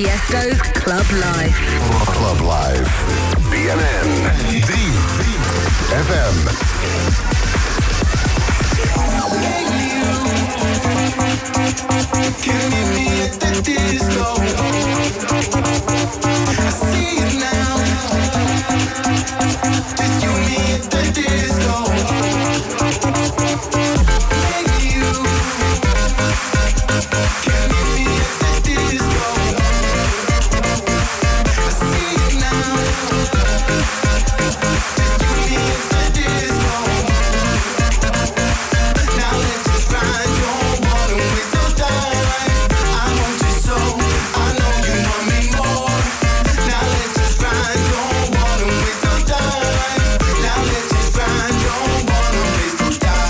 Tiesto's Club Life. Club Life. BNN 3 FM. Can you meet me at the disco? I see you now. Just you and me at the disco. Maybe you can meet me at the disco. I see you now. Just you and me at the disco. Now let's just ride your water, waste no time. I want you so, I know you want me more. Now let's just ride your water, waste no time. Now let's just ride your water, waste no time.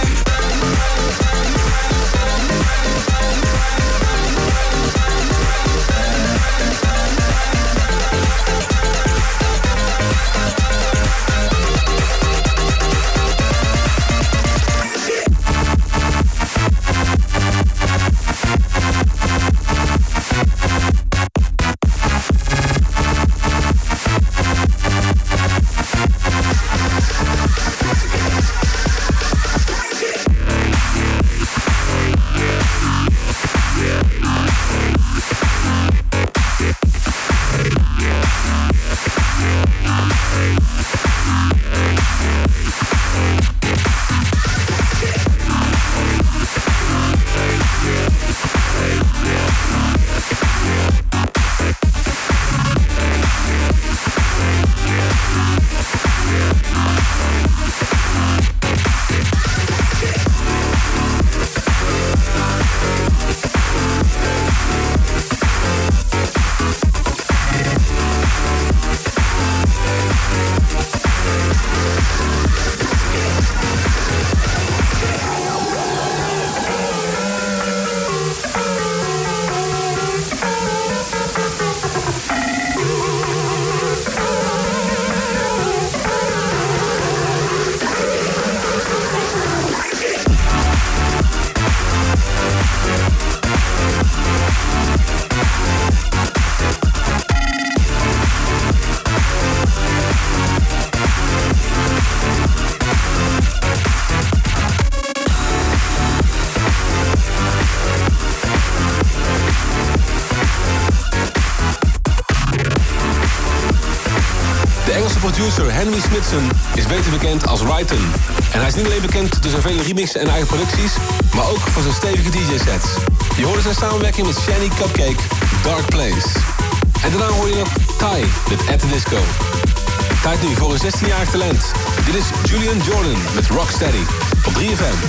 Producer Henry Smithson is beter bekend als Ryton. En hij is niet alleen bekend door zijn vele remixen en eigen producties, maar ook voor zijn stevige DJ-sets. Je hoorde zijn samenwerking met Shani Cupcake, Dark Place. En daarna hoor je nog Ty met At The Disco. Tijd nu voor een 16-jarig talent. Dit is Julian Jordan met Rocksteady op 3FM.